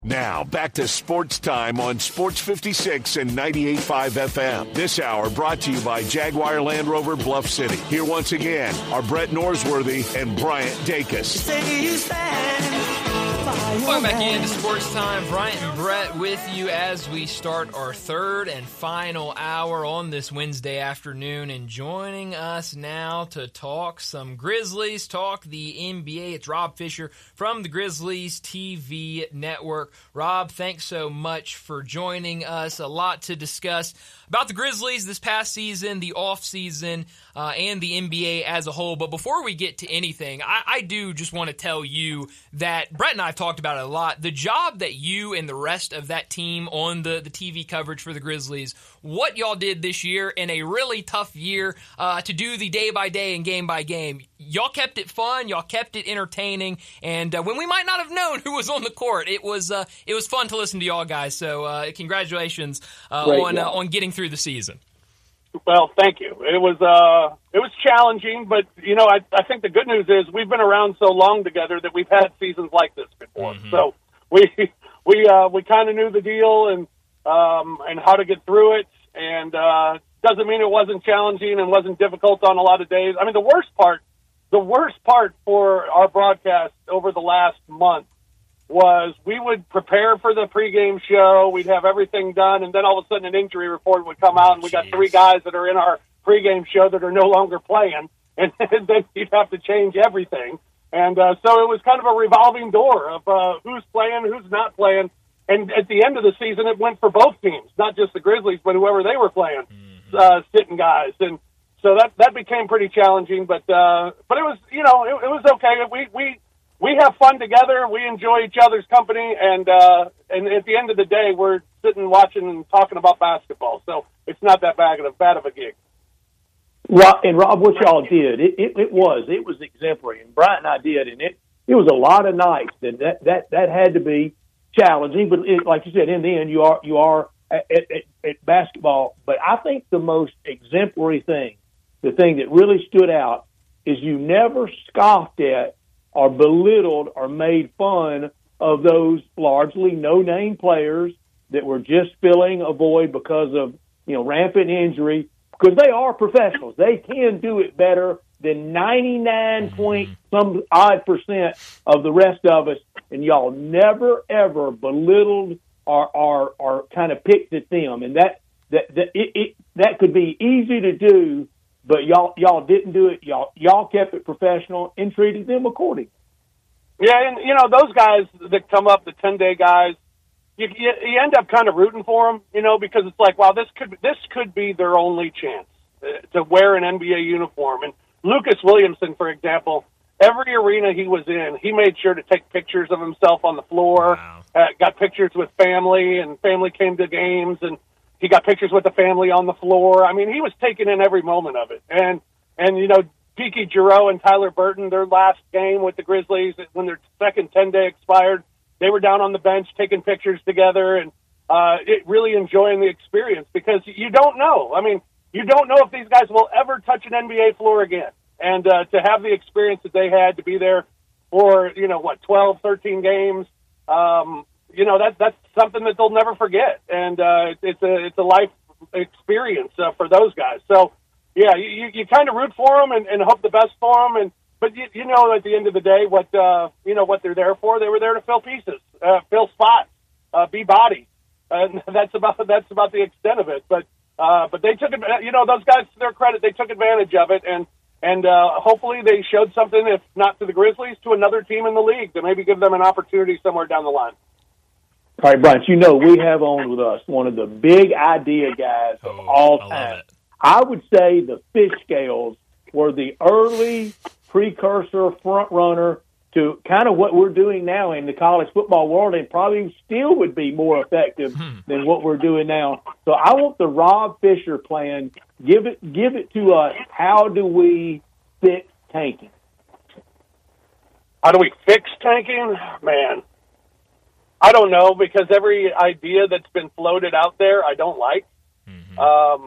Now, back to Sports Time on Sports 56 and 98.5 FM. This hour brought to you by Jaguar Land Rover Bluff City. Here once again are Brett Norsworthy and Bryant Dacus. Welcome back into Sports Time. Bryant and Brett with you as we start our third and final hour on this Wednesday afternoon. And joining us now to talk some Grizzlies, talk the NBA, it's Rob Fisher from the Grizzlies TV network. Rob, thanks so much for joining us. A lot to discuss about the Grizzlies this past season, the offseason, and the NBA as a whole. But before we get to anything, I do just want to tell you that Brett and I have talked about it a lot. The job that you and the rest of that team on the TV coverage for the Grizzlies, what y'all did this year in a really tough year to do the day-by-day and game-by-game. Y'all kept it fun. Y'all kept it entertaining. And when we might not have known who was on the court, it was fun to listen to y'all guys. So congratulations on getting through the season. Well, thank you. It was challenging, but I think the good news is we've been around so long together that we've had seasons like this before. Mm-hmm. So we kind of knew the deal and how to get through it. And doesn't mean it wasn't challenging and wasn't difficult on a lot of days. I mean, the worst part for our broadcast over the last month was we would prepare for the pregame show. We'd have everything done, and then all of a sudden an injury report would come out, and we got 3 guys that are in our pregame show that are no longer playing, and then you'd have to change everything. And so it was kind of a revolving door of who's playing, who's not playing. And at the end of the season, it went for both teams, not just the Grizzlies, but whoever they were playing, sitting guys. And so that became pretty challenging, but it was, it was okay. We have fun together. We enjoy each other's company, and at the end of the day, we're sitting watching and talking about basketball. So it's not that bad of a gig. And Rob, what y'all did, it was exemplary, and Brian and I did, and it was a lot of nights that had to be challenging. But like you said, in the end, you are at basketball. But I think the most exemplary thing, the thing that really stood out, is you never scoffed at or belittled or made fun of those largely no-name players that were just filling a void because of, rampant injury, because they are professionals. They can do it better than 99-point-some-odd% of the rest of us, and y'all never, ever belittled or kind of picked at them. And that could be easy to do, but y'all didn't do it. Y'all kept it professional and treated them accordingly. Yeah, and those guys that come up, the 10-day guys, you end up kind of rooting for them, because it's like, wow, this could be their only chance to wear an NBA uniform. And Lucas Williamson, for example, every arena he was in, he made sure to take pictures of himself on the floor. Wow. Got pictures with family, and family came to games, and he got pictures with the family on the floor. I mean, he was taking in every moment of it. And Tiki Giroux and Tyler Burton, their last game with the Grizzlies, when their second 10-day expired, they were down on the bench taking pictures together and really enjoying the experience, because you don't know. I mean, you don't know if these guys will ever touch an NBA floor again. And to have the experience that they had, to be there for, 12, 13 games, that's something that they'll never forget. And it's a life experience for those guys. So, yeah, you kind of root for them and hope the best for them. But at the end of the day, what they're there for. They were there to fill pieces, fill spots, be body. And that's about the extent of it. But they took those guys, to their credit, they took advantage of it, and hopefully they showed something, if not to the Grizzlies, to another team in the league to maybe give them an opportunity somewhere down the line. All right, Brian, we have on with us one of the big idea guys of all time. I would say the fish scales were the early precursor front runner to kind of what we're doing now in the college football world, and probably still would be more effective than what we're doing now. So I want the Rob Fisher plan. Give it to us. How do we fix tanking? How do we fix tanking? Man, I don't know, because every idea that's been floated out there, I don't like. Mm-hmm.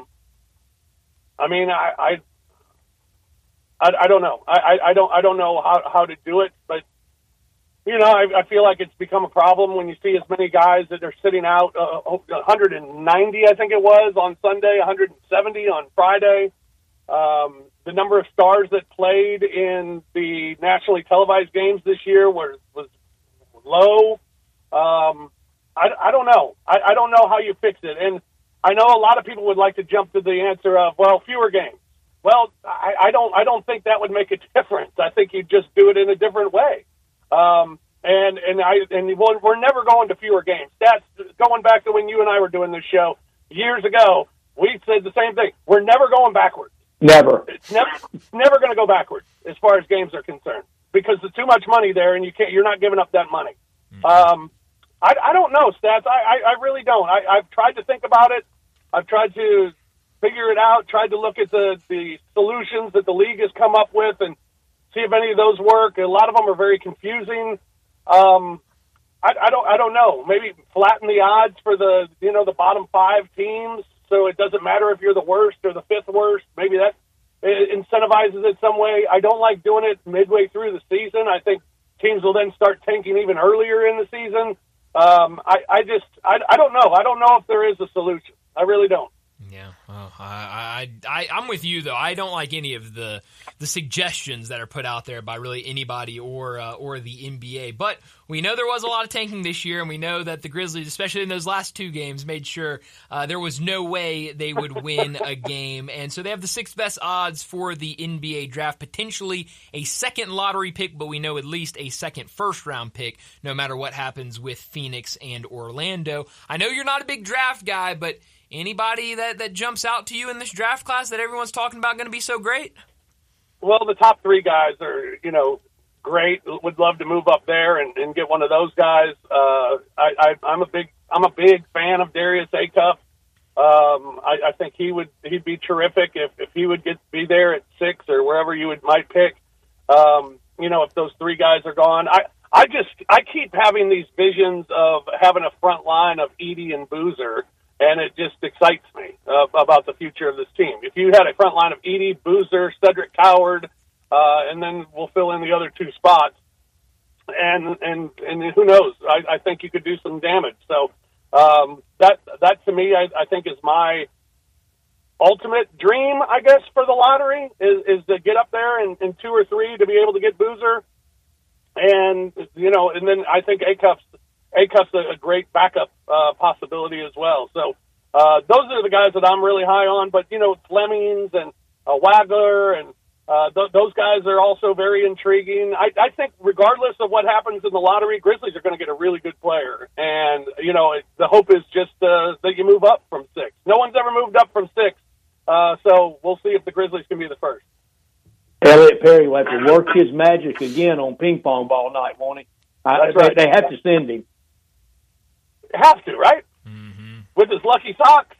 I mean, I don't know. I don't know how to do it, but I feel like it's become a problem when you see as many guys that are sitting out, 190, I think it was, on Sunday, 170 on Friday. The number of stars that played in the nationally televised games this year was low. I don't know. I don't know how you fix it. And I know a lot of people would like to jump to the answer of, well, fewer games. Well, I don't think that would make a difference. I think you'd just do it in a different way. And we're never going to fewer games. That's going back to when you and I were doing this show years ago. We said the same thing. We're never going backwards. Never. It's never going to go backwards as far as games are concerned because there's too much money there, and you're not giving up that money. I don't know, Stats. I really don't. I've tried to think about it. I've tried to figure it out. Tried to look at the solutions that the league has come up with and see if any of those work. A lot of them are very confusing. I don't know. Maybe flatten the odds for the bottom 5 teams, so it doesn't matter if you're the worst or the 5th worst. Maybe that incentivizes it some way. I don't like doing it midway through the season. I think teams will then start tanking even earlier in the season. I don't know. I don't know if there is a solution. I really don't. Yeah, well, I'm with you though. I don't like any of the suggestions that are put out there by really anybody or the NBA. But we know there was a lot of tanking this year, and we know that the Grizzlies, especially in those last 2 games, made sure there was no way they would win a game. And so they have the 6th best odds for the NBA draft, potentially a 2nd lottery pick, but we know at least a 2nd first-round pick, no matter what happens with Phoenix and Orlando. I know you're not a big draft guy, but anybody that jumps out to you in this draft class that everyone's talking about going to be so great? Well, the top 3 guys are, great. Would love to move up there and get one of those guys. I'm a big fan of Darius Acuff. I think he'd be terrific if he would be there at 6 or wherever you might pick. If those 3 guys are gone, I keep having these visions of having a front line of Edey and Boozer. And it just excites me about the future of this team. If you had a front line of Edey, Boozer, Cedric Coward, and then we'll fill in the other 2 spots, and who knows? I think you could do some damage. So that to me, I think is my ultimate dream, I guess, for the lottery is to get up there in 2 or 3 to be able to get Boozer, and then I think Acuff's a great backup possibility as well. So those are the guys that I'm really high on. But, Flemings and Wagler and those guys are also very intriguing. I think regardless of what happens in the lottery, Grizzlies are going to get a really good player. And, the hope is just that you move up from 6. No one's ever moved up from 6. So we'll see if the Grizzlies can be the first. Elliot Perry will have to work his magic again on ping pong ball night, won't he? That's right. They have to send him. Have to, right? Mm-hmm. With his lucky socks.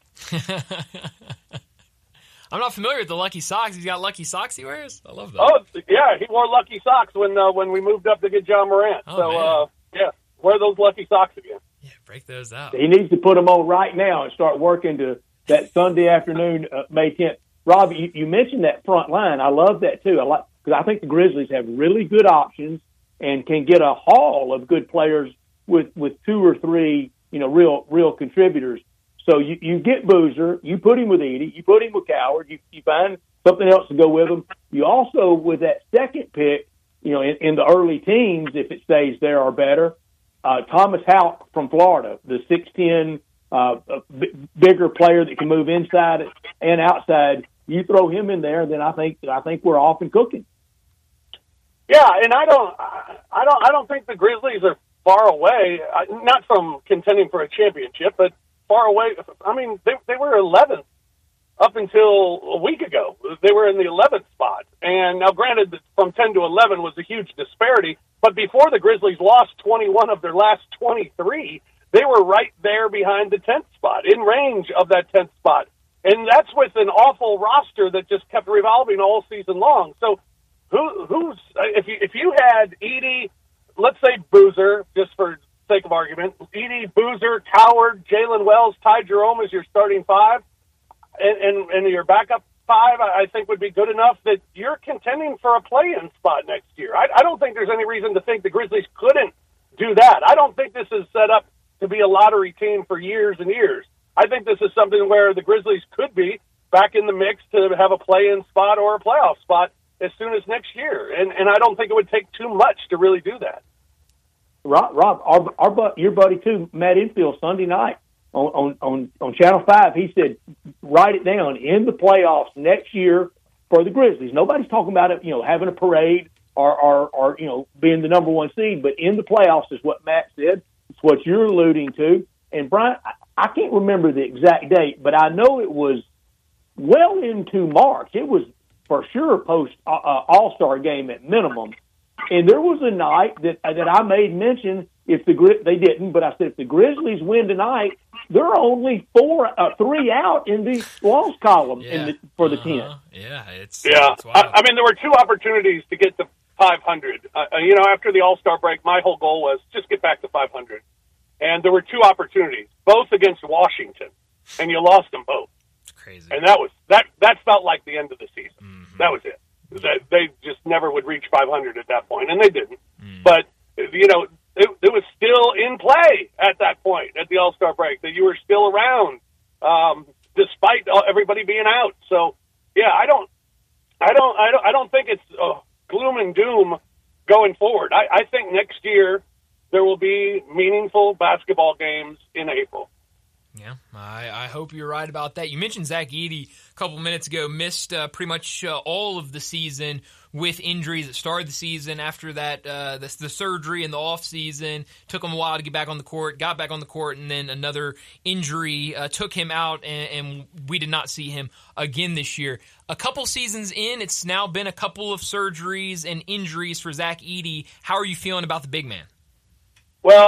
I'm not familiar with the lucky socks. He's got lucky socks he wears? I love that. Oh, yeah, he wore lucky socks when we moved up to get John Morant. Oh, yeah, wear those lucky socks again. Yeah, break those out. He needs to put them on right now and start working to that Sunday afternoon, May 10th. Rob, you mentioned that front line. I love that, too. Because I think the Grizzlies have really good options and can get a haul of good players with 2 or 3 real contributors. So you get Boozer, you put him with Edey, you put him with Coward, you find something else to go with him. You also, with that 2nd pick, in the early teens, if it stays there or better, Thomas Houck from Florida, the 6'10", bigger player that can move inside and outside. You throw him in there, then I think we're off and cooking. Yeah, and I don't think the Grizzlies are far away, not from contending for a championship, but far away. I mean, they were 11th up until a week ago. They were in the 11th spot. And now, granted, from 10 to 11 was a huge disparity, but before the Grizzlies lost 21 of their last 23, they were right there behind the 10th spot, in range of that 10th spot. And that's with an awful roster that just kept revolving all season long. So who's if you had Edey, let's say Boozer, just for sake of argument, Edey, Boozer, Coward, Jalen Wells, Ty Jerome as your starting 5, and your backup 5, I think would be good enough that you're contending for a play-in spot next year. I don't think there's any reason to think the Grizzlies couldn't do that. I don't think this is set up to be a lottery team for years and years. I think this is something where the Grizzlies could be back in the mix to have a play-in spot or a playoff spot as soon as next year. And I don't think it would take too much to really do that. Rob, your buddy too, Matt Infield, Sunday night on Channel 5, he said, write it down, in the playoffs next year for the Grizzlies. Nobody's talking about it, having a parade or being the number one seed, but in the playoffs is what Matt said. It's what you're alluding to. And Brian, I can't remember the exact date, but I know it was well into March. It was for sure post All-Star game at minimum. And there was a night that I made mention, they didn't, but I said if the Grizzlies win tonight, they're only 3 out in the loss column for the 10. Yeah, it's I mean, there were 2 opportunities to get to 500. After the All-Star break, my whole goal was just get back to 500. And there were 2 opportunities, both against Washington, and you lost them both. It's crazy. And that felt like the end of the season. Mm-hmm. That was it. They just never would reach 500 at that point, and they didn't. But, it was still in play at that point, at the All-Star break, that you were still around, despite everybody being out. So, yeah, I don't think it's gloom and doom going forward. I think next year there will be meaningful basketball games in April. Yeah, I hope you're right about that. You mentioned Zach Edey a couple minutes ago, missed pretty much all of the season with injuries that started the season. After that, the surgery in the offseason, took him a while to get back on the court, got back on the court, and then another injury took him out, and we did not see him again this year. A couple seasons in, it's now been a couple of surgeries and injuries for Zach Edey. How are you feeling about the big man? Well,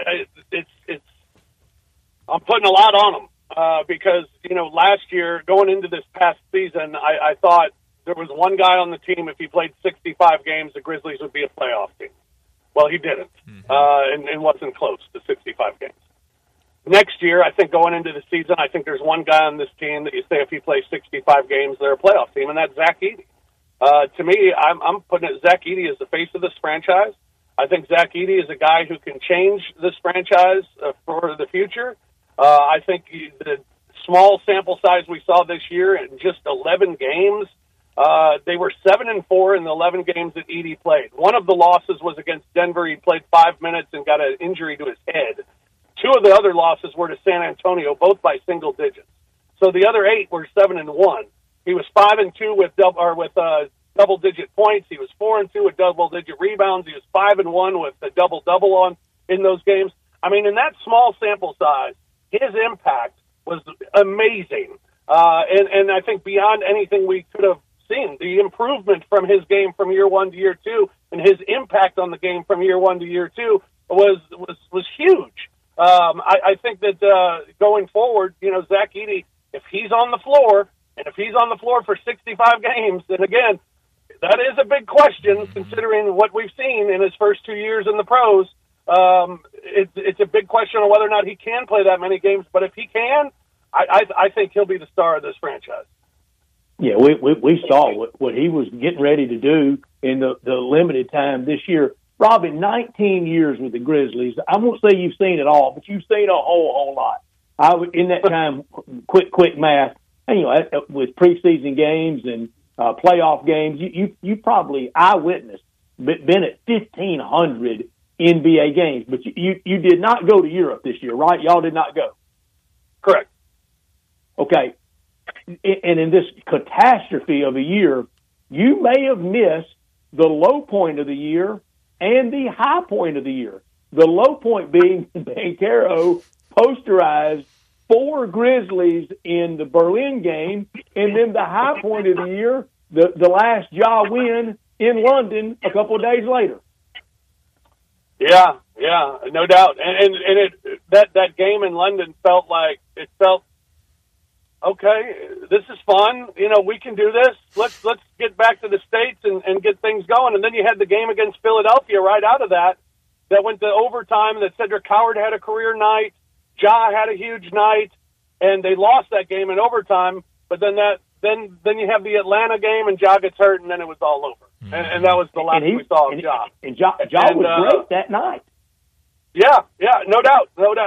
I'm putting a lot on him because, last year, going into this past season, I thought there was one guy on the team, if he played 65 games, the Grizzlies would be a playoff team. Well, he didn't, and wasn't close to 65 games. Next year, I think going into the season, I think there's one guy on this team that you say if he plays 65 games, they're a playoff team, and that's Zach Edey. To me, I'm putting it, Zach Edey as the face of this franchise. I think Zach Edey is a guy who can change this franchise for the future. I think the small sample size we saw this year in just 11 games, they were 7-4 in the 11 games that Edey played. One of the losses was against Denver. He played 5 minutes and got an injury to his head. 2 of the other losses were to San Antonio, both by single digits. So the other 8 were 7-1. He was 5-2 with double-digit points. He was 4-2 with double-digit rebounds. He was 5-1 with a double-double in those games. I mean, in that small sample size, his impact was amazing. And I think beyond anything we could have seen, the improvement from his game from year 1 to year 2 and his impact on the game from year 1 to year 2 was huge. I think that going forward, Zach Edey, if he's on the floor, and if he's on the floor for 65 games, then again, that is a big question considering what we've seen in his first 2 years in the pros. It's a big question on whether or not he can play that many games, but if he can, I think he'll be the star of this franchise. Yeah, we saw what he was getting ready to do in the limited time this year. Rob, in 19 years with the Grizzlies, I won't say you've seen it all, but you've seen a whole lot. In that time, quick math, with preseason games and playoff games, you probably eyewitnessed, been at 1,500 NBA games, but you did not go to Europe this year, right? Y'all did not go. Correct. Okay. And in this catastrophe of a year, you may have missed the low point of the year and the high point of the year. The low point being Banchero posterized 4 Grizzlies in the Berlin game, and then the high point of the year, the last Ja win in London a couple of days later. Yeah, no doubt. And that game in London felt okay, this is fun. We can do this. Let's get back to the States and get things going. And then you had the game against Philadelphia right out of that went to overtime, that Cedric Howard had a career night, Ja had a huge night, and they lost that game in overtime. But then you have the Atlanta game, and Ja gets hurt, and then it was all over. And that was the last we saw of Ja. And Ja was great that night. Yeah, no doubt.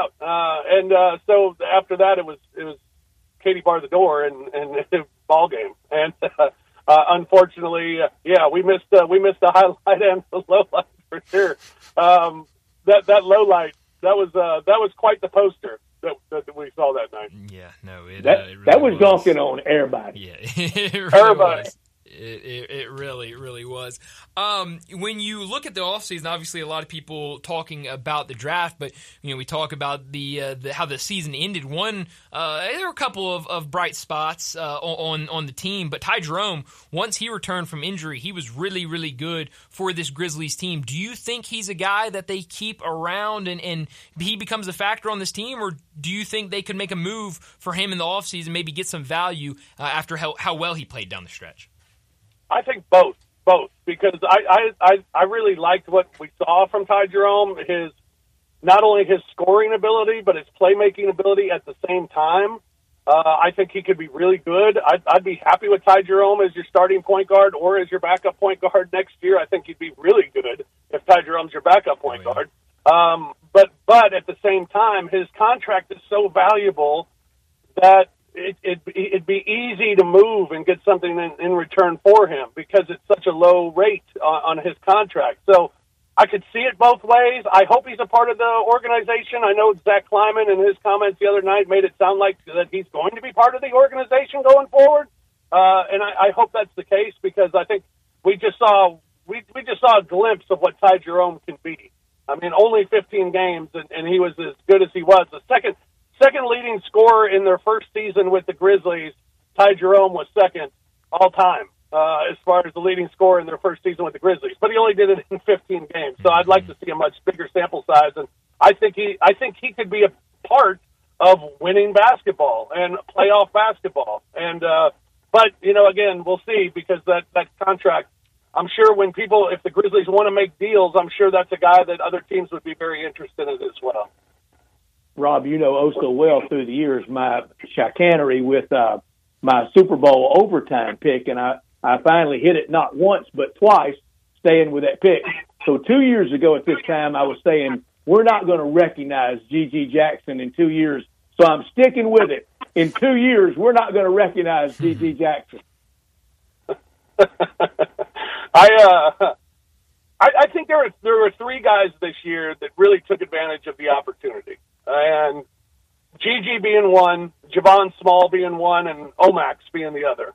So after that, it was Katie bar the door and ball game. And unfortunately, we missed the highlight and the low light for sure. That low light that was quite the poster that we saw that night. Yeah, no, it really that was dunking on everybody. Yeah, it really everybody. Was. It really was. When you look at the offseason, obviously a lot of people talking about the draft, but we talk about the how the season ended. There were a couple of bright spots on the team, but Ty Jerome, once he returned from injury, he was really good for this Grizzlies team. Do you think he's a guy that they keep around and he becomes a factor on this team, or do you think they could make a move for him in the offseason, maybe get some value after how well he played down the stretch? I think both, because I really liked what we saw from Ty Jerome, not only his scoring ability, but his playmaking ability at the same time. I think he could be really good. I'd be happy with Ty Jerome as your starting point guard or as your backup point guard next year. I think he'd be really good if Ty Jerome's your backup point guard. But at the same time, his contract is so valuable that it'd be easy to move and get something in return for him because it's such a low rate on his contract. So I could see it both ways. I hope he's a part of the organization. I know Zach Kleiman in his comments the other night made it sound like that he's going to be part of the organization going forward. And I hope that's the case because I think we just saw a glimpse of what Ty Jerome can be. I mean, only 15 games, and he was as good as he was. The second leading scorer in their first season with the Grizzlies, Ty Jerome was second all time as far as the leading scorer in their first season with the Grizzlies. But he only did it in 15 games, so I'd like to see a much bigger sample size. And I think he could be a part of winning basketball and playoff basketball. And but again, we'll see because that contract. I'm sure if the Grizzlies want to make deals, I'm sure that's a guy that other teams would be very interested in as well. Rob, so well through the years my chicanery with my Super Bowl overtime pick, and I finally hit it not once but twice, staying with that pick. So 2 years ago at this time, I was saying we're not going to recognize G.G. Jackson in 2 years, so I'm sticking with it. In 2 years, we're not going to recognize G.G. Jackson. I think there were three guys this year that really took advantage of the opportunity. And Gigi being one, Javon Small being one, and Omax being the other.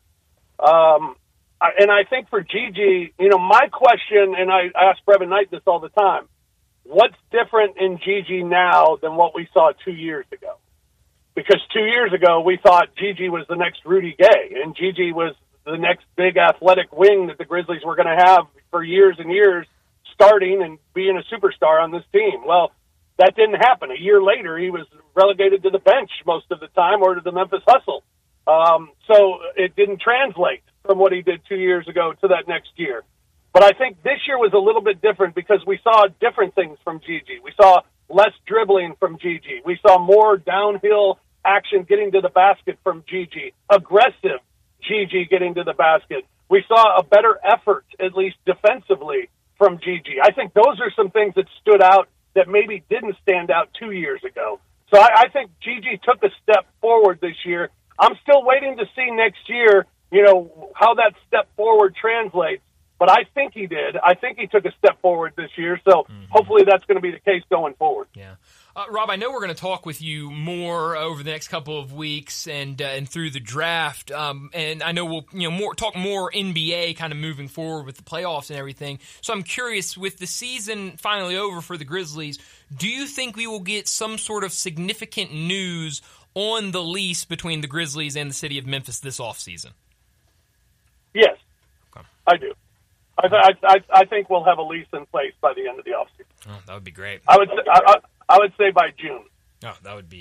And I think for Gigi, my question, and I ask Brevin Knight this all the time, what's different in Gigi now than what we saw 2 years ago? Because 2 years ago, we thought Gigi was the next Rudy Gay, and Gigi was the next big athletic wing that the Grizzlies were going to have for years and years, starting and being a superstar on this team. Well, that didn't happen. A year later, he was relegated to the bench most of the time or to the Memphis Hustle. So it didn't translate from what he did 2 years ago to that next year. But I think this year was a little bit different because we saw different things from Gigi. We saw less dribbling from Gigi. We saw more downhill action getting to the basket from Gigi, aggressive Gigi getting to the basket. We saw a better effort, at least defensively, from Gigi. I think those are some things that stood out that maybe didn't stand out 2 years ago. So I think Gigi took a step forward this year. I'm still waiting to see next year, how that step forward translates. But I think he did. I think he took a step forward this year. So hopefully that's going to be the case going forward. Yeah. Rob, I know we're going to talk with you more over the next couple of weeks and through the draft. And I know we'll talk more NBA kind of moving forward with the playoffs and everything. So I'm curious, with the season finally over for the Grizzlies, do you think we will get some sort of significant news on the lease between the Grizzlies and the city of Memphis this offseason? Yes, okay. I do. I think we'll have a lease in place by the end of the offseason. Oh, that would be great. I would say by June. Oh, that would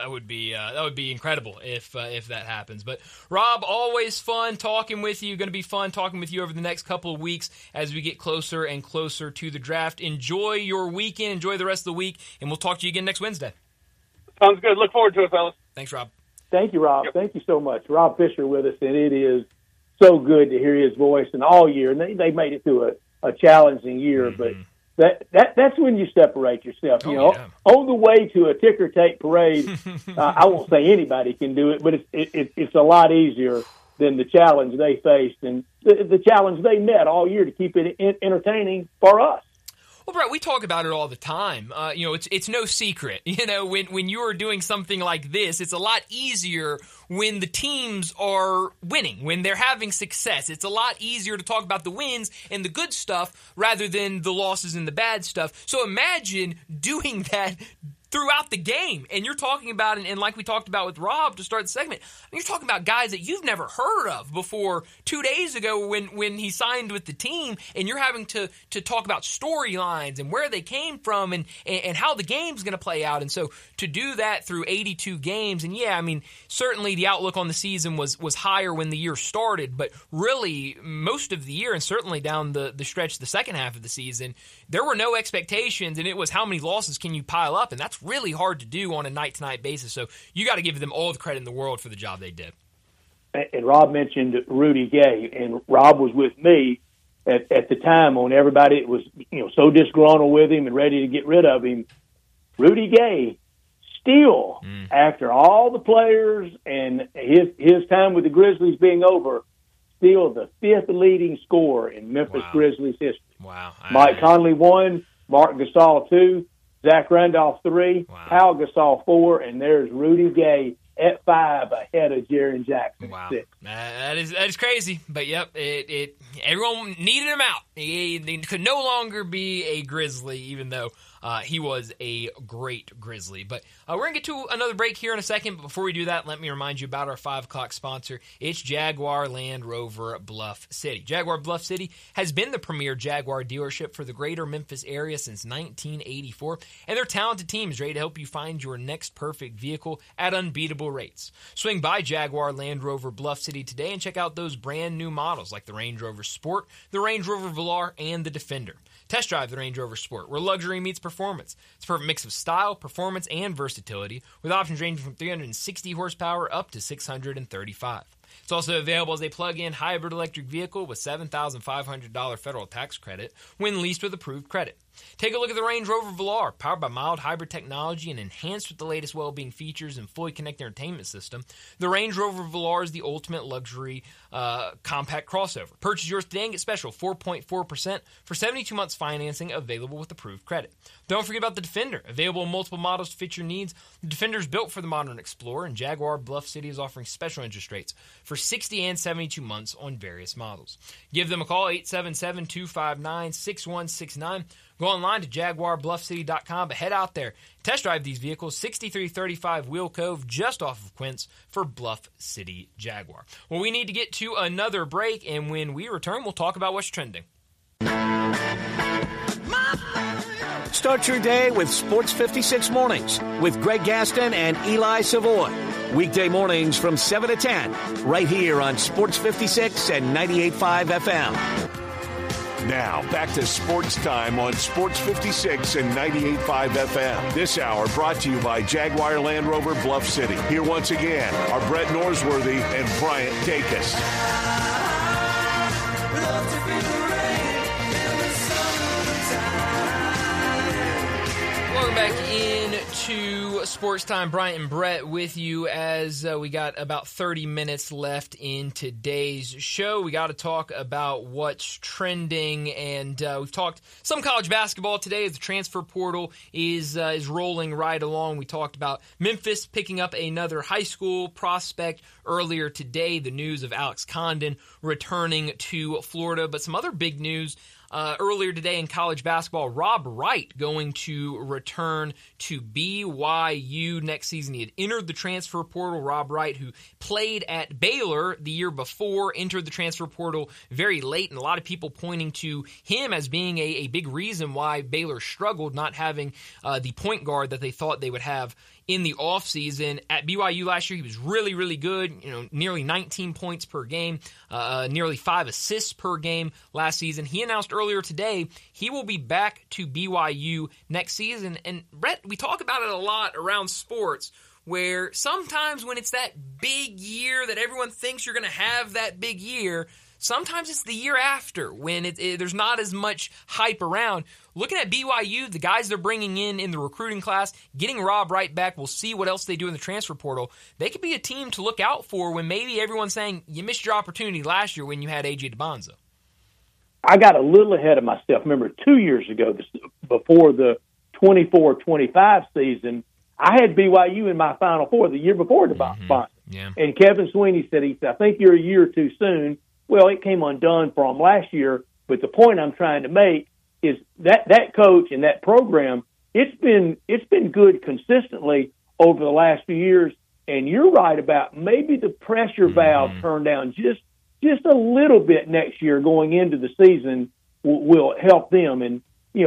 be incredible if that happens. But Rob, always fun talking with you. Going to be fun talking with you over the next couple of weeks as we get closer and closer to the draft. Enjoy your weekend. Enjoy the rest of the week, and we'll talk to you again next Wednesday. Sounds good. Look forward to it, fellas. Thanks, Rob. Thank you, Rob. Yep. Thank you so much. Rob Fisher with us, and it is so good to hear his voice. And all year, and they made it through a challenging year, but that's when you separate yourself. On the way to a ticker tape parade, I won't say anybody can do it, but it's a lot easier than the challenge they faced and the challenge they met all year to keep it entertaining for us. Well, Brett, we talk about it all the time. It's no secret. When you are doing something like this, it's a lot easier when the teams are winning, when they're having success. It's a lot easier to talk about the wins and the good stuff rather than the losses and the bad stuff. So imagine doing that throughout the game. And you're talking about, and like we talked about with Rob to start the segment, you're talking about guys that you've never heard of before 2 days ago when he signed with the team, and you're having to talk about storylines and where they came from and how the game's going to play out. And so to do that through 82 games, and certainly the outlook on the season was higher when the year started, but really most of the year, and certainly down the stretch the second half of the season, there were no expectations, and it was how many losses can you pile up, and that's really hard to do on a night-to-night basis. So you got to give them all the credit in the world for the job they did. And Rob mentioned Rudy Gay, and Rob was with me at the time when everybody was so disgruntled with him and ready to get rid of him. Rudy Gay still, after all the players and his time with the Grizzlies being over, still the fifth leading scorer in Memphis Grizzlies history. Wow. Mike Conley 1, Mark Gasol 2, Zach Randolph 3, Pau Gasol 4, and there's Rudy Gay at 5 ahead of Jaren Jackson at 6. That is crazy, but yep, everyone needed him out. He could no longer be a Grizzly, even though he was a great Grizzly. But we're going to get to another break here in a second. But before we do that, let me remind you about our 5 o'clock sponsor. It's Jaguar Land Rover Bluff City. Jaguar Bluff City has been the premier Jaguar dealership for the greater Memphis area since 1984. And their talented team is ready to help you find your next perfect vehicle at unbeatable rates. Swing by Jaguar Land Rover Bluff City today and check out those brand new models like the Range Rover Sport, the Range Rover Velar, and the Defender. Test drive the Range Rover Sport, where luxury meets performance. It's a perfect mix of style, performance, and versatility, with options ranging from 360 horsepower up to 635. It's also available as a plug-in hybrid electric vehicle with $7,500 federal tax credit when leased with approved credit. Take a look at the Range Rover Velar, powered by mild hybrid technology and enhanced with the latest well-being features and fully connected entertainment system. The Range Rover Velar is the ultimate luxury compact crossover. Purchase yours today and get special 4.4% for 72 months financing available with approved credit. Don't forget about the Defender, available in multiple models to fit your needs. The Defender is built for the modern explorer, and Jaguar Bluff City is offering special interest rates for 60 and 72 months on various models. Give them a call, 877-259-6169. Go online to JaguarBluffCity.com, but head out there. Test drive these vehicles, 6335 Wheel Cove, just off of Quince, for Bluff City Jaguar. Well, we need to get to another break, and when we return, we'll talk about what's trending. Start your day with Sports 56 Mornings with Greg Gaston and Eli Savoy. Weekday mornings from 7 to 10, right here on Sports 56 and 98.5 FM. Now, back to Sports Time on Sports 56 and 98.5 FM. This hour brought to you by Jaguar Land Rover Bluff City. Here once again are Brett Norsworthy and Bryant Dacus. Welcome back into Sports Time. Bryant and Brett with you as we got about 30 minutes left in today's show. We got to talk about what's trending, and we've talked some college basketball today as the transfer portal is rolling right along. We talked about Memphis picking up another high school prospect earlier today, the news of Alex Condon returning to Florida, but some other big news earlier today in college basketball. Rob Wright going to return to BYU next season. He had entered the transfer portal. Rob Wright, who played at Baylor the year before, entered the transfer portal very late, and a lot of people pointing to him as being a big reason why Baylor struggled, not having the point guard that they thought they would have in the offseason. At BYU last year, he was really, really good, nearly 19 points per game, nearly 5 assists per game last season. He announced earlier today he will be back to BYU next season. And Brett, we talk about it a lot around sports, where sometimes when it's that big year that everyone thinks you're going to have that big year, Sometimes it's the year after when there's not as much hype around. Looking at BYU, the guys they're bringing in the recruiting class, getting Rob Wright back, we'll see what else they do in the transfer portal. They could be a team to look out for when maybe everyone's saying you missed your opportunity last year when you had A.J. DiBonzo. I got a little ahead of myself. Remember, 2 years ago, before the 24-25 season, I had BYU in my Final Four the year before DiBonzo. Yeah. And Kevin Sweeney said, I think you're a year too soon. Well, it came undone for him last year, but the point I'm trying to make is that coach and that program, it's been good consistently over the last few years. And you're right about maybe the pressure valve turned down just a little bit next year going into the season will help them. And,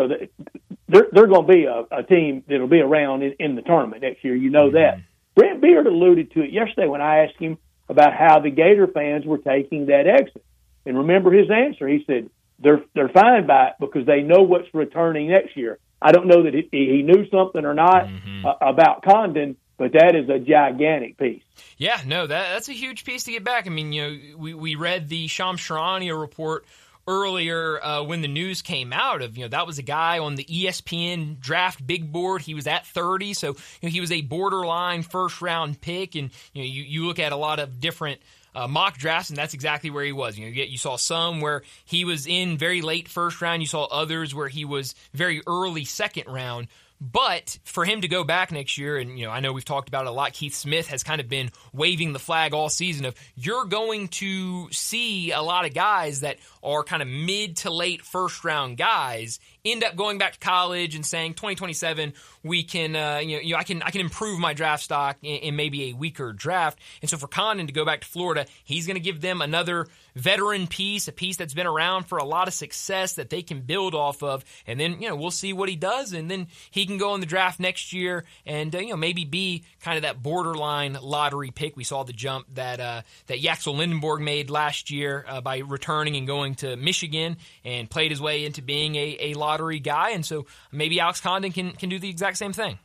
they're going to be a team that'll be around in the tournament next year. You know that. Brent Beard alluded to it yesterday when I asked him about how the Gator fans were taking that exit. And remember his answer. He said they're fine by it because they know what's returning next year. I don't know that he knew something or not about Condon, but that is a gigantic piece. Yeah, no, that's a huge piece to get back. I mean, we read the Shams Charania report earlier when the news came out of, that was a guy on the ESPN draft big board. He was at 30, so he was a borderline first-round pick. And you look at a lot of different mock drafts, and that's exactly where he was. You saw some where he was in very late first round. You saw others where he was very early second round. But for him to go back next year, and I know we've talked about it a lot, Keith Smith has kind of been waving the flag all season of you're going to see a lot of guys that are kind of mid to late first round guys end up going back to college and saying 2027 we can I can improve my draft stock in maybe a weaker draft. And so for Condon to go back to Florida, he's going to give them another veteran piece, a piece that's been around for a lot of success that they can build off of. And then we'll see what he does, and then he can go in the draft next year and maybe be kind of that borderline lottery pick. We saw the jump that Yaxel Lindenborg made last year by returning and going to Michigan and played his way into being a lottery guy. And so maybe Alex Condon can do the exact same thing.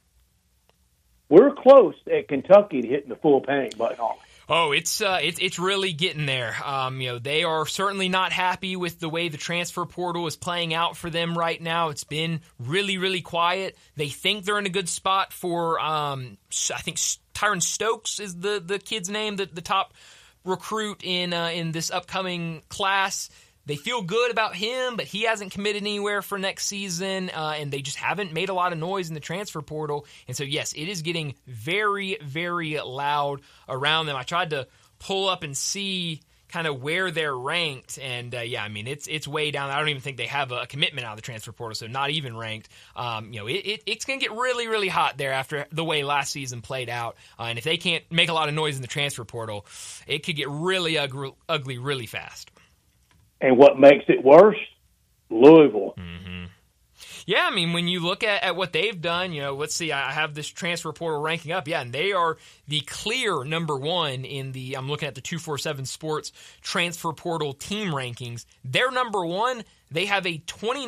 We're close at Kentucky to hitting the full panic button, aren't we? Oh, it's really getting there. They are certainly not happy with the way the transfer portal is playing out for them right now. It's been really, really quiet. They think they're in a good spot for, I think Tyron Stokes is the kid's name, the top recruit in this upcoming class. They feel good about him, but he hasn't committed anywhere for next season, and they just haven't made a lot of noise in the transfer portal. And so, yes, it is getting very, very loud around them. I tried to pull up and see kind of where they're ranked, and it's way down. I don't even think they have a commitment out of the transfer portal, so not even ranked. It's going to get really, really hot there after the way last season played out. And if they can't make a lot of noise in the transfer portal, it could get really ugly really fast. And what makes it worse? Louisville. Mm-hmm. Yeah, I mean, when you look at what they've done, let's see, I have this transfer portal ranking up. Yeah, and they are the clear number one in I'm looking at the 247 Sports transfer portal team rankings. They're number one. They have a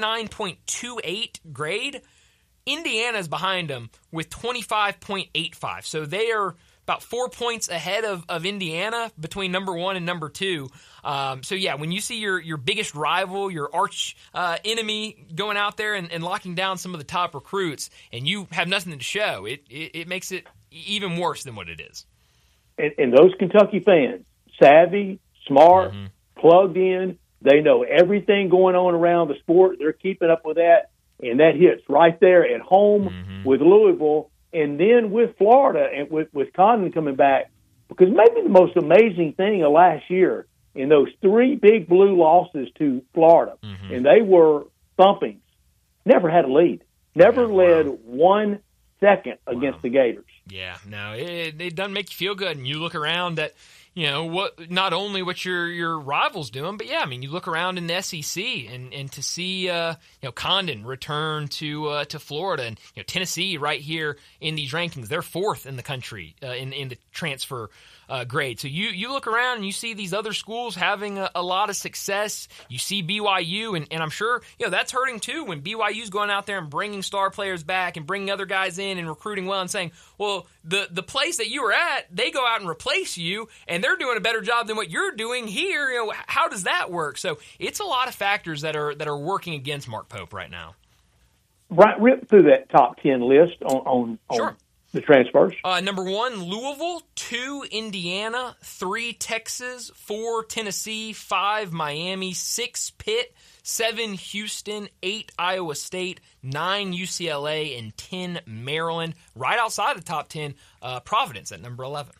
29.28 grade. Indiana's behind them with 25.85. So they are about 4 points ahead of Indiana between number one and number two. So yeah, when you see your biggest rival, your arch enemy going out there and locking down some of the top recruits, and you have nothing to show, it makes it even worse than what it is. And those Kentucky fans, savvy, smart, plugged in, they know everything going on around the sport. They're keeping up with that, and that hits right there at home with Louisville. And then with Florida and with Condon coming back, because maybe the most amazing thing of last year in those three big blue losses to Florida, and they were thumpings, never had a lead, never led 1 second against the Gators. Yeah, no, it doesn't make you feel good. And you look around at, not only what your rivals doing, but yeah, I mean, you look around in the SEC and to see, Condon return to Florida, and Tennessee right here in these rankings, they're fourth in the country in the transfer grade. So you look around and you see these other schools having a lot of success. You see BYU, and I'm sure that's hurting too when BYU's going out there and bringing star players back and bringing other guys in and recruiting well and saying, Well, the place that you were at, they go out and replace you, and they're doing a better job than what you're doing here. You know, how does that work? So it's a lot of factors that are working against Mark Pope right now. Right, rip through that top 10 list on Sure. the transfers. Number 1, Louisville. 2, Indiana. 3, Texas. 4, Tennessee. 5, Miami. 6, Pitt. 7, Houston. 8, Iowa State. 9, UCLA. And 10, Maryland. Right outside the top 10, Providence at number 11.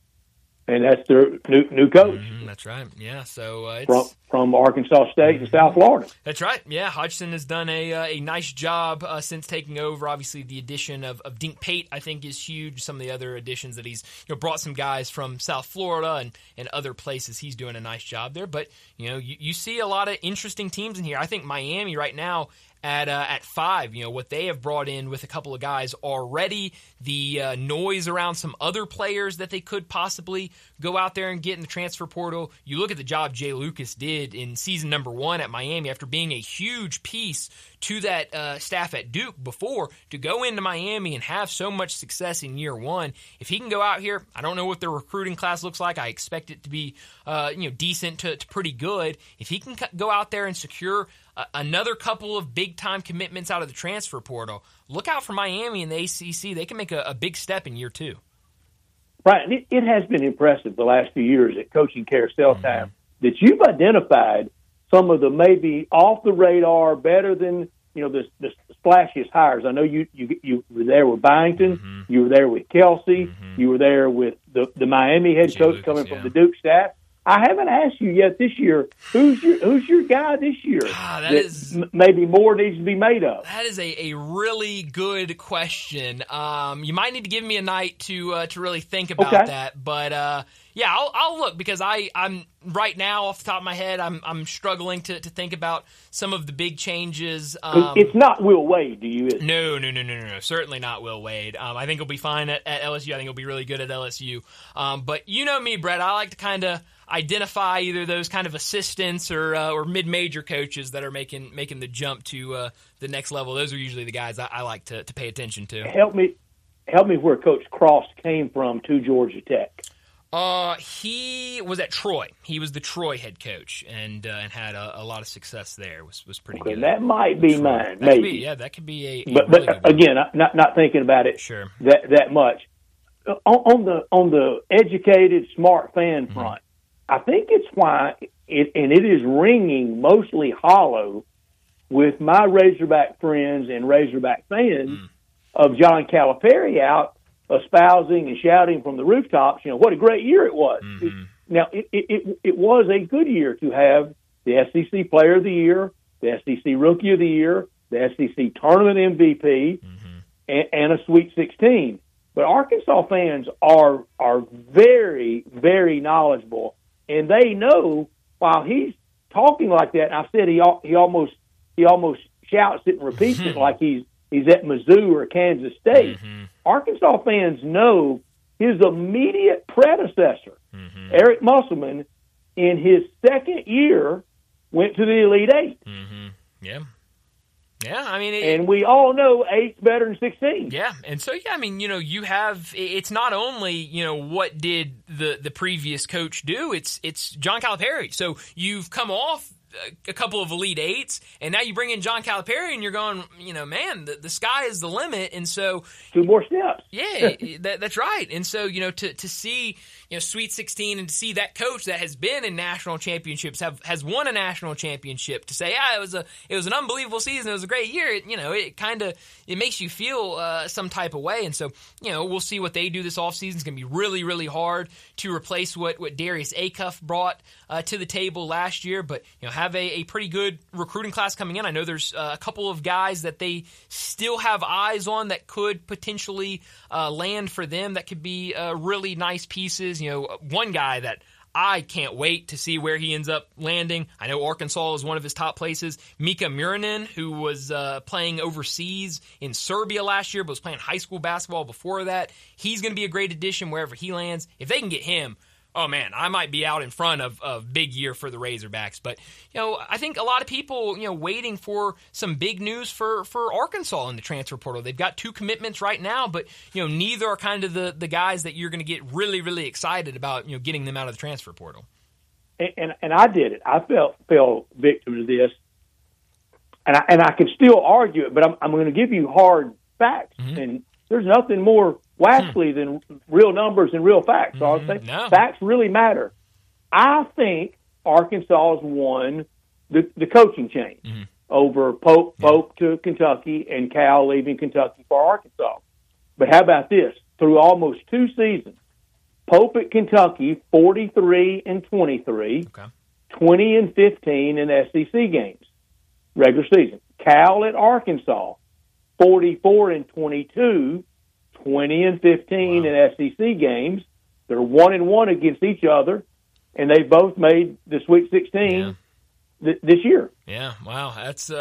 And that's their new coach. That's right. Yeah. So it's from Arkansas State to South Florida. That's right. Yeah, Hodgson has done a nice job since taking over. Obviously, the addition of Dink Pate, I think, is huge. Some of the other additions that he's brought some guys from South Florida and other places. He's doing a nice job there. But you see a lot of interesting teams in here. I think Miami right now at 5, what they have brought in with a couple of guys already, the noise around some other players that they could possibly go out there and get in the transfer portal. You look at the job Jay Lucas did in season number 1 at Miami after being a huge piece to that staff at Duke before, to go into Miami and have so much success in year 1. If he can go out here, I don't know what their recruiting class looks like. I expect it to be decent to pretty good. If he can go out there and secure another couple of big-time commitments out of the transfer portal, look out for Miami and the ACC. They can make a big step in year 2. Right. It has been impressive the last few years at Coaching Carousel Time that you've identified some of the maybe off-the-radar, better than the splashiest hires. I know you were there with Byington. You were there with Kelsey. You were there with the Miami head coach Lucas, coming from the Duke staff. I haven't asked you yet this year, who's your guy this year maybe more needs to be made of? That is a really good question. You might need to give me a night to really think about that. But I'll look, because I'm right now off the top of my head, I'm struggling to think about some of the big changes. It's not Will Wade, do you? No. Certainly not Will Wade. I think he'll be fine at LSU. I think he'll be really good at LSU. But you know me, Brett, I like to kind of identify either those kind of assistants or mid-major coaches that are making the jump to the next level. Those are usually the guys I like to pay attention to. Help me where Coach Cross came from to Georgia Tech. He was at Troy. He was the Troy head coach and had a lot of success there. Was pretty good. That might be mine, maybe. That could be a but really good again, not thinking about it that much. On the educated, smart fan front, I think it's why it is ringing mostly hollow with my Razorback friends and Razorback fans of John Calipari out espousing and shouting from the rooftops, what a great year it was. Now, it was a good year to have the SEC Player of the Year, the SEC Rookie of the Year, the SEC Tournament MVP, and a Sweet 16. But Arkansas fans are very, very knowledgeable, and they know while he's talking like that. I said he almost shouts it and repeats it like he's at Mizzou or Kansas State. Arkansas fans know his immediate predecessor, Eric Musselman, in his second year went to the Elite Eight. Yeah, I mean... and we all know 8's better than 16. Yeah, and so, you have... It's not only, what did the previous coach do, it's John Calipari. So you've come off a couple of Elite Eights, and now you bring in John Calipari, and you're going, man, the sky is the limit, and so... 2 more steps. Yeah, that's right. And so, to see, Sweet 16 and to see that coach that has been in national championships, has won a national championship, to say, it was an unbelievable season, it was a great year, it makes you feel some type of way. And so, we'll see what they do this offseason. It's going to be really, really hard to replace what Darius Acuff brought to the table last year, but, have a pretty good recruiting class coming in. I know there's a couple of guys that they still have eyes on that could potentially land for them that could be really nice pieces. One guy that I can't wait to see where he ends up landing. I know Arkansas is one of his top places. Mika Murinen, who was playing overseas in Serbia last year, but was playing high school basketball before that. He's going to be a great addition wherever he lands. If they can get him, oh man, I might be out in front of big year for the Razorbacks. But, I think a lot of people, waiting for some big news for Arkansas in the transfer portal. They've got 2 commitments right now, but, neither are kind of the guys that you're going to get really, really excited about, getting them out of the transfer portal. And I did it. I fell victim to this. And I can still argue it, but I'm going to give you hard facts. Mm-hmm. And there's nothing more waxy than real numbers and real facts. So I'll say facts really matter. I think Arkansas has won the coaching change over Pope to Kentucky and Cal leaving Kentucky for Arkansas. But how about this? Through almost 2 seasons, Pope at Kentucky, 43-23, 20-15 in SEC games, regular season. Cal at Arkansas, 44-22, 20-15 in SEC games. They're 1-1 against each other, and they both made the Sweet 16 this year. Yeah, wow, that's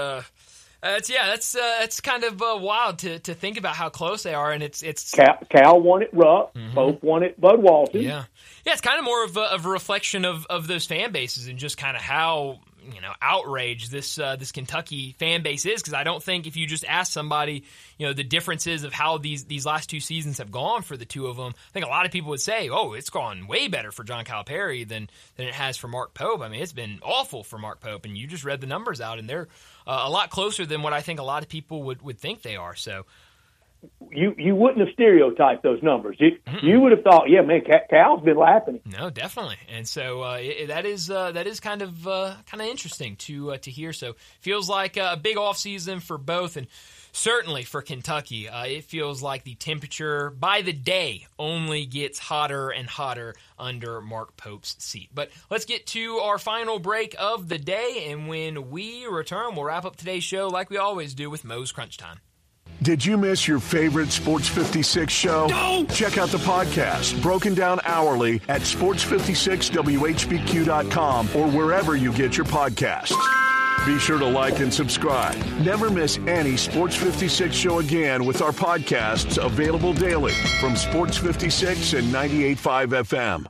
kind of wild to think about how close they are, and it's Cal won at Rupp, Pope won at Bud Walton. Yeah, it's kind of more of a reflection of those fan bases and just kind of how outraged this Kentucky fan base is, because I don't think if you just ask somebody, the differences of how these last 2 seasons have gone for the 2 of them, I think a lot of people would say, oh, it's gone way better for John Calipari than it has for Mark Pope. I mean, it's been awful for Mark Pope, and you just read the numbers out, and they're a lot closer than what I think a lot of people would think they are. So you wouldn't have stereotyped those numbers. You would have thought, yeah, man, Cal's been laughing. No, definitely, and so that is kind of interesting to hear. So feels like a big offseason for both, and certainly for Kentucky, it feels like the temperature by the day only gets hotter and hotter under Mark Pope's seat. But let's get to our final break of the day, and when we return, we'll wrap up today's show like we always do with Moe's Crunch Time. Did you miss your favorite Sports 56 show? No! Check out the podcast, broken down hourly at sports56whbq.com or wherever you get your podcasts. Be sure to like and subscribe. Never miss any Sports 56 show again with our podcasts available daily from Sports 56 and 98.5 FM.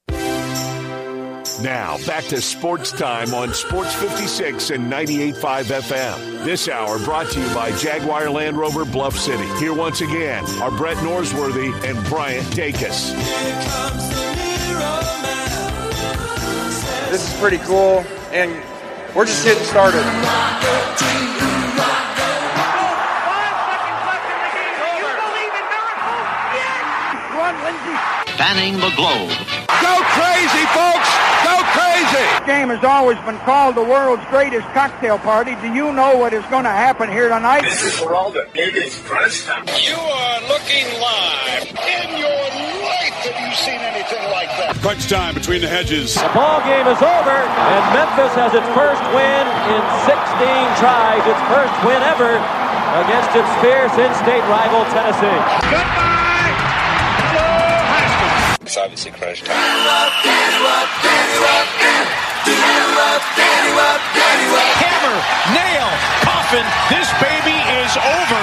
Now, back to Sports Time on Sports 56 and 98.5 FM. This hour brought to you by Jaguar Land Rover Bluff City. Here once again are Brett Norsworthy and Bryant Dacus. This is pretty cool, and we're just getting started. Spanning the globe. Go crazy, folks! Go crazy! This game has always been called the world's greatest cocktail party. Do you know what is going to happen here tonight? This is for all the biggest crunch time. You are looking live. In your life have you seen anything like that? Crunch time between the hedges. The ball game is over, and Memphis has its first win in 16 tries. Its first win ever against its fierce in-state rival Tennessee. Goodbye! It's obviously crunch time. Hammer, nail, coffin, this baby is over.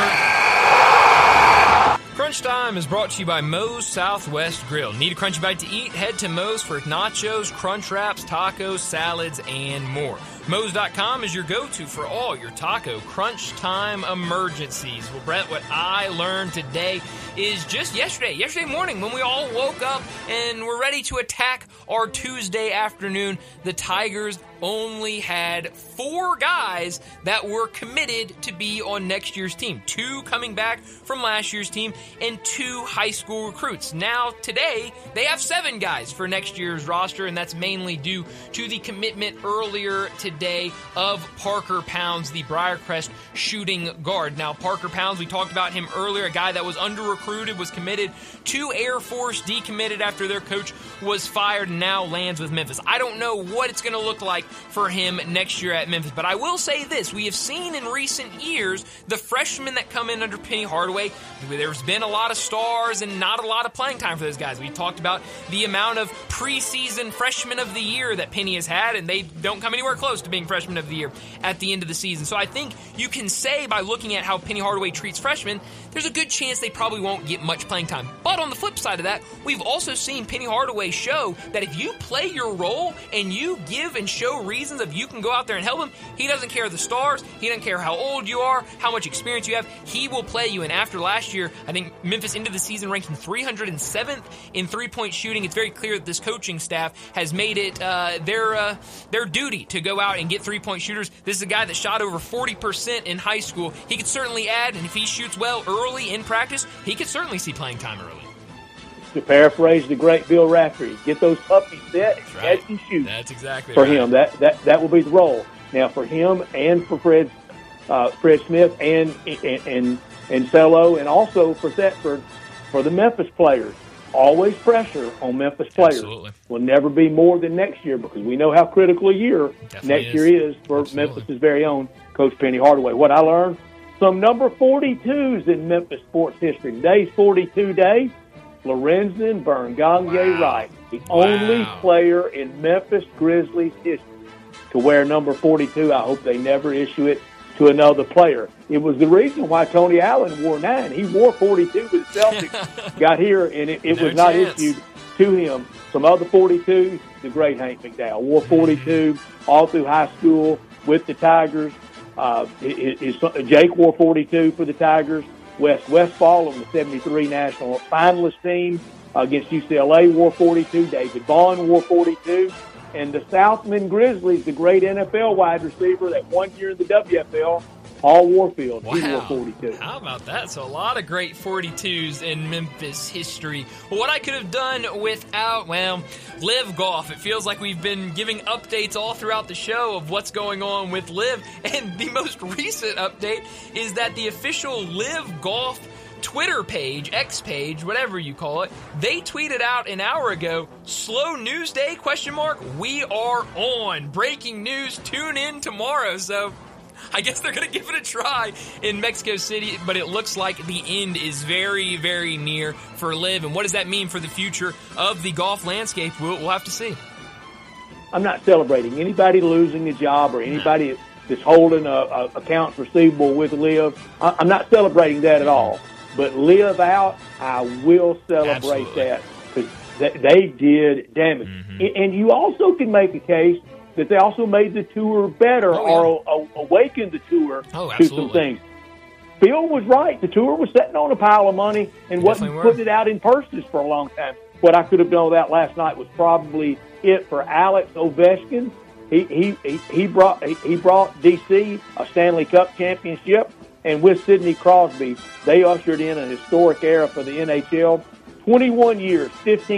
Crunch Time is brought to you by Moe's Southwest Grill. Need a crunchy bite to eat? Head to Moe's for nachos, crunch wraps, tacos, salads, and more. Moe's.com is your go-to for all your taco crunch time emergencies. Well, Brett, what I learned today is just yesterday morning when we all woke up and were ready to attack our Tuesday afternoon, the Tigers only had 4 guys that were committed to be on next year's team. 2 coming back from last year's team and 2 high school recruits. Now, today, they have 7 guys for next year's roster, and that's mainly due to the commitment earlier today of Parker Pounds, the Briarcrest shooting guard. Now, Parker Pounds, we talked about him earlier, a guy that was under-recruited, was committed to Air Force, decommitted after their coach was fired, and now lands with Memphis. I don't know what it's going to look like for him next year at Memphis, but I will say this. We have seen in recent years the freshmen that come in under Penny Hardaway, there's been a lot of stars and not a lot of playing time for those guys. We talked about the amount of preseason freshmen of the year that Penny has had, and they don't come anywhere close to being Freshman of the Year at the end of the season. So I think you can say by looking at how Penny Hardaway treats freshmen, there's a good chance they probably won't get much playing time. But on the flip side of that, we've also seen Penny Hardaway show that if you play your role and you give and show reasons of you can go out there and help him, he doesn't care the stars, he doesn't care how old you are, how much experience you have, he will play you. And after last year, I think Memphis ended the season ranking 307th in three-point shooting. It's very clear that this coaching staff has made it their duty to go out and get three-point shooters. This is a guy that shot over 40% in high school. He could certainly add, and if he shoots well early in practice, he could certainly see playing time early. To paraphrase the great Bill Raftery, get those puppies set and catch and shoot. That's exactly for right. him. That will be the role. Now for him and for Fred Smith and Cello, and also for Thetford, for the Memphis players. Always pressure on Memphis players. Absolutely. Will never be more than next year, because we know how critical a year next year is for Memphis' very own Coach Penny Hardaway. What I learned, some number 42s in Memphis sports history. Today's 42 day, Lorenzen Berngange Wright, the only player in Memphis Grizzlies history to wear number 42. I hope they never issue it to another player. It was the reason why Tony Allen wore 9. He wore 42 with the Celtics, got here, and it was not issued to him. Some other 42s, the great Hank McDowell wore 42 all through high school with the Tigers. Jake wore 42 for the Tigers. Wes Westfall on the 73 national finalist team against UCLA wore 42. David Vaughn wore 42. And the Southman Grizzlies, the great NFL wide receiver that 1 year in the WFL, Paul Warfield, he wore 42. How about that? So a lot of great 42s in Memphis history. What I could have done without, Liv Golf. It feels like we've been giving updates all throughout the show of what's going on with Liv. And the most recent update is that the official Liv Golf Twitter page, X page, whatever you call it, they tweeted out an hour ago, slow news day, ? We are on. Breaking news, tune in tomorrow. So I guess they're going to give it a try in Mexico City, but it looks like the end is very, very near for Liv. And what does that mean for the future of the golf landscape? We'll have to see. I'm not celebrating anybody losing a job or anybody that's holding accounts receivable with Liv. I'm not celebrating that at all. But Live out, I will celebrate that, because they did damage. And you also can make a case that they also made the tour better or awakened the tour to some things. Phil was right. The tour was sitting on a pile of money and wasn't putting it out in purses for a long time. What I could have done with that last night was probably it for Alex Ovechkin. He brought DC a Stanley Cup championship. And with Sidney Crosby, they ushered in a historic era for the NHL. 21 years,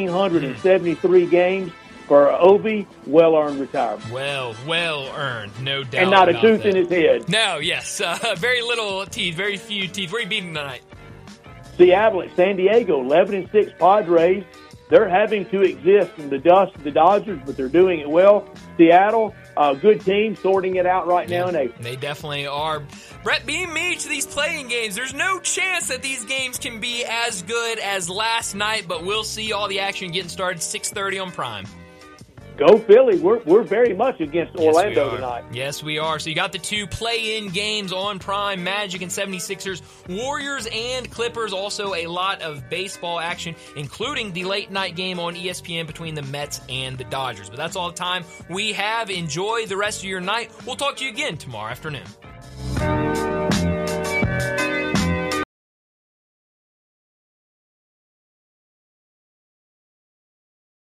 1,573 games for Ovi, well-earned retirement. Well earned, no doubt. And not a tooth in his head. No, yes. Very little teeth, very few teeth. Where are you beating tonight? Seattle at San Diego, 11-6 Padres. They're having to exist in the dust of the Dodgers, but they're doing it well. Seattle, good team, sorting it out right now in April. They definitely are. Brett, being me to these playing games, there's no chance that these games can be as good as last night, but we'll see all the action getting started 6:30 on Prime. Go Philly. We're very much against Orlando tonight. Yes, we are. So you got the two play-in games on Prime, Magic and 76ers, Warriors and Clippers. Also a lot of baseball action, including the late-night game on ESPN between the Mets and the Dodgers. But that's all the time we have. Enjoy the rest of your night. We'll talk to you again tomorrow afternoon.